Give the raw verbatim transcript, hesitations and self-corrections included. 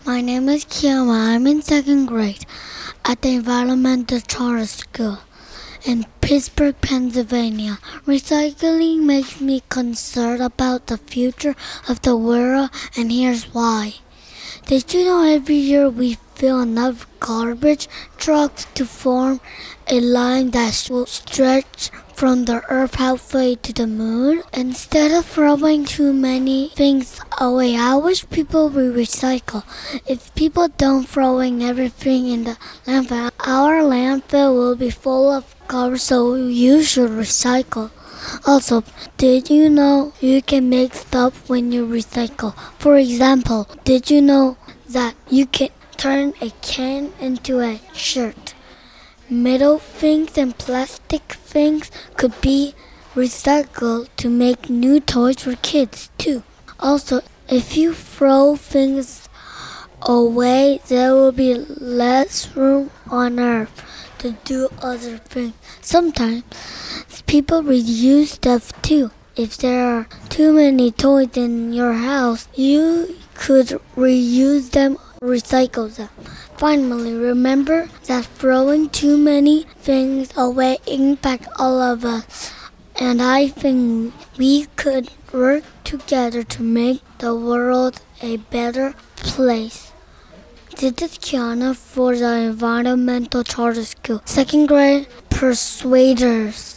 My name is Kiama. I'm in second grade at the Environmental Charter School in Pittsburgh, Pennsylvania. Recycling makes me concerned about the future of the world, and here's why. Did you know every year we fill enough garbage trucks to form a line that will stretch from the earth halfway to the moon? Instead of throwing too many things away, I wish people would recycle. If people don't throwing everything in the landfill, our landfill will be full of garbage, so you should recycle. Also, did you know you can make stuff when you recycle? For example, did you know that you can turn a can into a shirt? Metal things and plastic things could be recycled to make new toys for kids too. Also, if you throw things away, there will be less room on earth to do other things. Sometimes people reuse stuff too. If there are too many toys in your house, you could reuse them or recycle them. Finally, remember that throwing too many things away impacts all of us. And I think we could work together to make the world a better place. This is Kiana for the Environmental Charter School, second grade Persuaders.